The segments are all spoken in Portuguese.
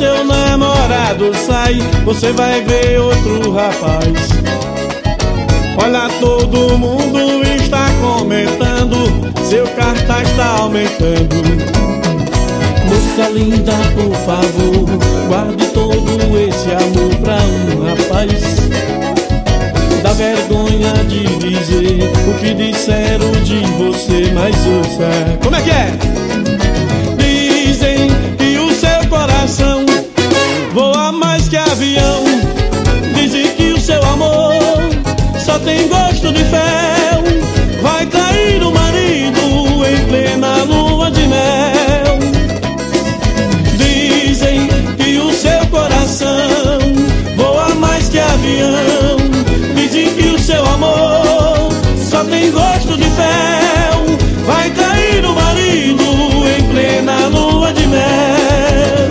seu namorado sai, você vai ver outro rapaz. Olha, todo mundo está comentando, seu cartaz está aumentando. Moça linda, por favor, guarde todo esse amor pra um rapaz. Dá vergonha de dizer o que disseram de você, mas ouça. Como é que é? Dizem que o seu coração voa mais que avião. Dizem que o seu amor só tem gosto de fel. Vai trair o marido em plena lua de mel. Dizem que o seu coração voa mais que avião. Dizem que o seu amor só tem gosto de fel. Vai trair o marido em plena lua de mel.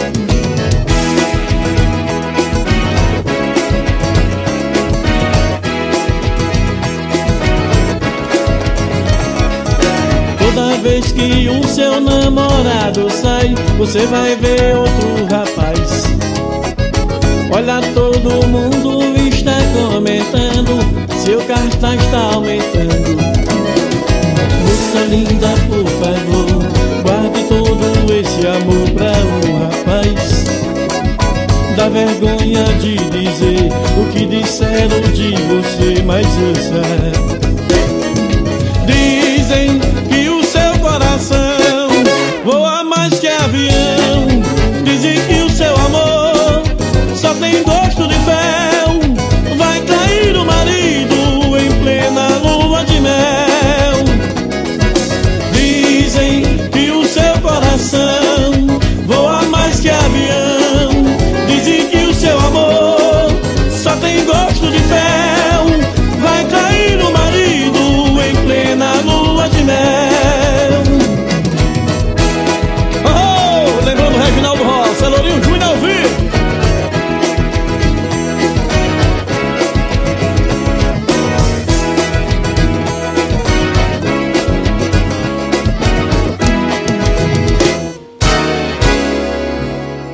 Toda vez que o seu namorado sai, você vai ver outro rapaz. Olha, todo mundo está comentando, seu cartaz está aumentando. Moça linda, por favor, guarde todo esse amor pra um rapaz. Dá vergonha de dizer o que disseram de você, mas ouça. Dizem que o seu coração voa mais que avião. Dizem que o seu amor só tem gosto de fé.